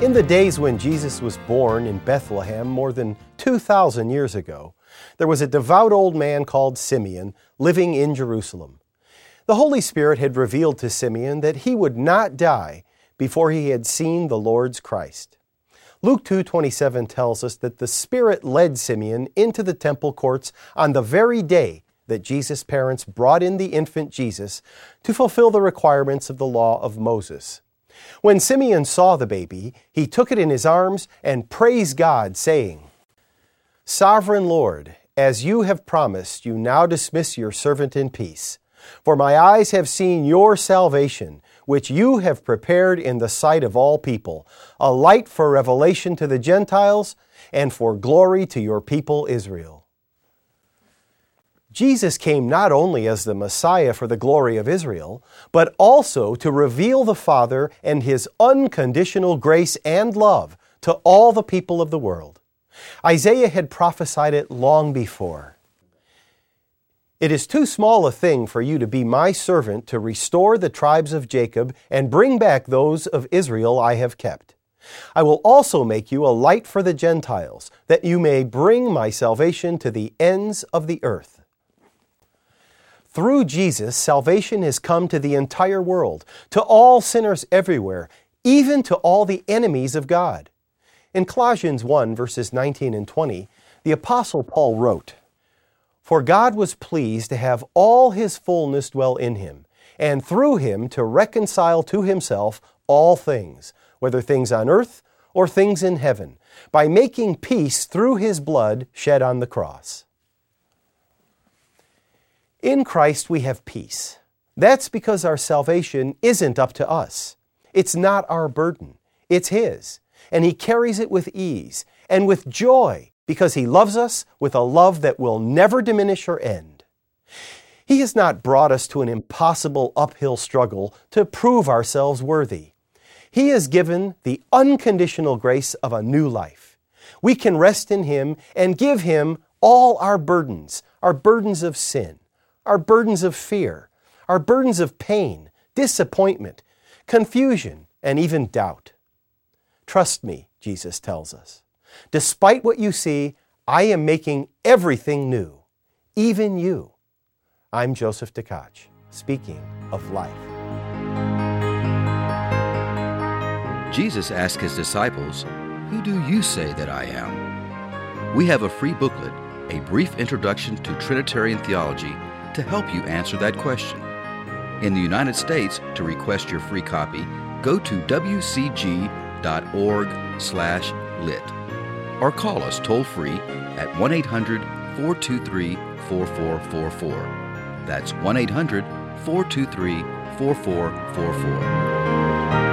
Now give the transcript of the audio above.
In the days when Jesus was born in Bethlehem more than 2,000 years ago, there was a devout old man called Simeon living in Jerusalem. The Holy Spirit had revealed to Simeon that he would not die before he had seen the Lord's Christ. Luke 2:27 tells us that the Spirit led Simeon into the temple courts on the very day that Jesus' parents brought in the infant Jesus to fulfill the requirements of the law of Moses. When Simeon saw the baby, he took it in his arms and praised God, saying, "Sovereign Lord, as you have promised, you now dismiss your servant in peace. For my eyes have seen your salvation, which you have prepared in the sight of all people, a light for revelation to the Gentiles and for glory to your people Israel." Jesus came not only as the Messiah for the glory of Israel, but also to reveal the Father and His unconditional grace and love to all the people of the world. Isaiah had prophesied it long before. "It is too small a thing for you to be my servant to restore the tribes of Jacob and bring back those of Israel I have kept. I will also make you a light for the Gentiles, that you may bring my salvation to the ends of the earth." Through Jesus, salvation has come to the entire world, to all sinners everywhere, even to all the enemies of God. In Colossians 1, verses 19 and 20, the Apostle Paul wrote, "For God was pleased to have all His fullness dwell in Him, and through Him to reconcile to Himself all things, whether things on earth or things in heaven, by making peace through His blood shed on the cross." In Christ we have peace. That's because our salvation isn't up to us. It's not our burden. It's His. And He carries it with ease and with joy because He loves us with a love that will never diminish or end. He has not brought us to an impossible uphill struggle to prove ourselves worthy. He has given the unconditional grace of a new life. We can rest in Him and give Him all our burdens of sin, our burdens of fear, our burdens of pain, disappointment, confusion, and even doubt. Trust me, Jesus tells us. Despite what you see, I am making everything new, even you. I'm Joseph Tkach, speaking of life. Jesus asked His disciples, "Who do you say that I am?" We have a free booklet, A Brief Introduction to Trinitarian Theology, to help you answer that question. In the United States, to request your free copy, go to wcg.org/lit or call us toll-free at 1-800-423-4444. That's 1-800-423-4444.